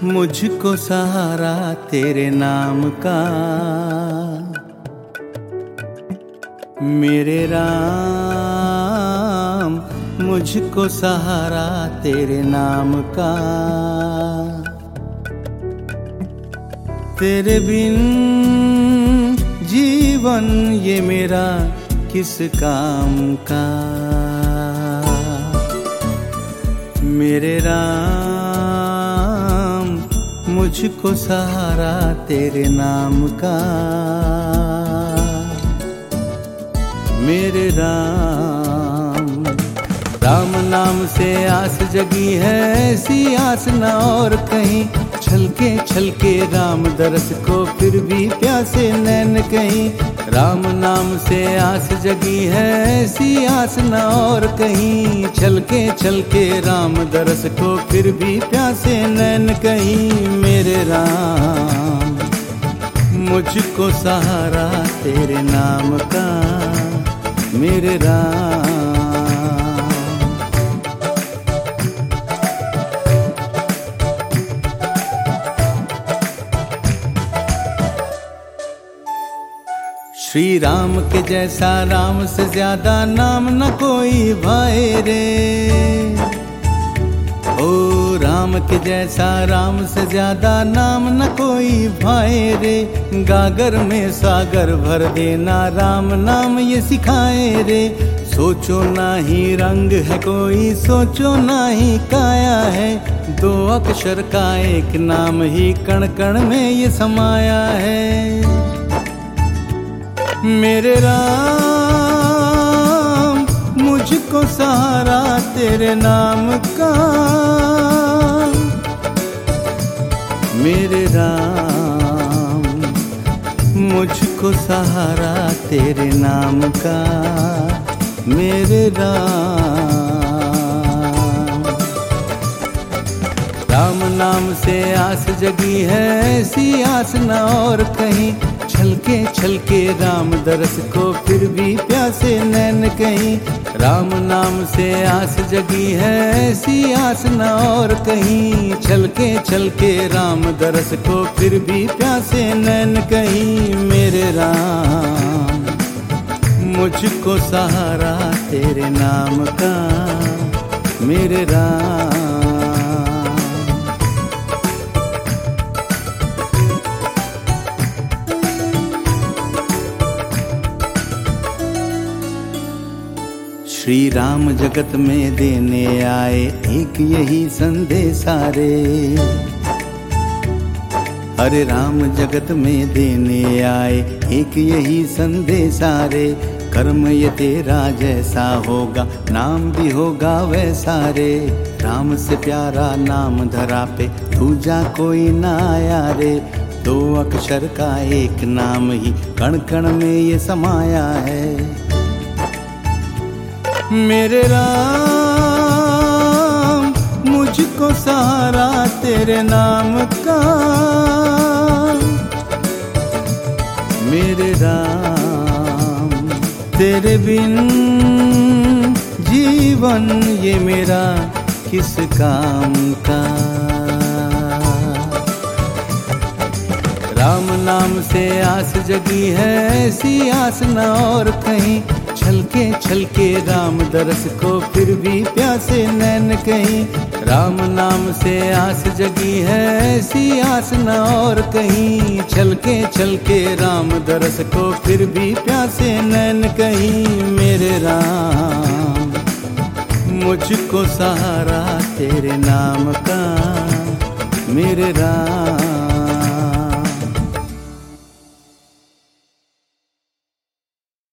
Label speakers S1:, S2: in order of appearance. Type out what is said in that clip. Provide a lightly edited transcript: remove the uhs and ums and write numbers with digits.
S1: मुझको सहारा तेरे नाम का, मेरे राम मुझको सहारा तेरे नाम का। तेरे बिन जीवन ये मेरा किस काम का, मेरे राम मुझको सहारा तेरे नाम का। मेरे राम, राम नाम से आस जगी है, ऐसी आस न और कहीं। छलके छलके राम दरस को फिर भी प्यासे नैन कहीं। राम नाम से आस जगी है, ऐसी आस न और कहीं। छलके छलके राम दरस को फिर भी प्यासे नैन कहीं। मेरे राम मुझको सहारा तेरे नाम का, मेरे राम। श्री राम के जैसा राम से ज्यादा नाम न कोई भाए रे। ओ राम के जैसा राम से ज्यादा नाम न कोई भाए रे। गागर में सागर भर देना राम नाम ये सिखाए रे। सोचो ना ही रंग है कोई, सोचो ना ही काया है। दो अक्षर का एक नाम ही कण कण में ये समाया है। मेरे राम मुझको सहारा तेरे नाम का, मेरे राम मुझको सहारा तेरे नाम का, मेरे राम। राम नाम से आस जगी है, ऐसी आस न और कहीं। छलके छलके राम दरस को फिर भी प्यासे नैन कहीं। राम नाम से आस जगी है, ऐसी आस न और कहीं। छलके छलके राम दरस को फिर भी प्यासे नैन कहीं। मेरे राम मुझको सहारा तेरे नाम का, मेरे राम। श्री राम जगत में देने आए एक यही संदेशा रे। हरे राम जगत में देने आए एक यही संदेशा रे। कर्म ये तेरा जैसा होगा, नाम भी होगा वैसा रे। राम से प्यारा नाम धरा पे दूजा कोई ना आया रे। दो अक्षर का एक नाम ही कण कण में ये समाया है। मेरे राम मुझको सहारा तेरे नाम का, मेरे राम। तेरे बिन जीवन ये मेरा किस काम का। राम नाम से आस जगी है, ऐसी आस न और कहीं। छलके छलके राम दरस को फिर भी प्यासे नैन कहीं। राम नाम से आस जगी है, ऐसी आस न और कहीं। छलके छलके राम दरस को फिर भी प्यासे नैन कहीं। मेरे राम मुझको सहारा तेरे नाम का, मेरे राम।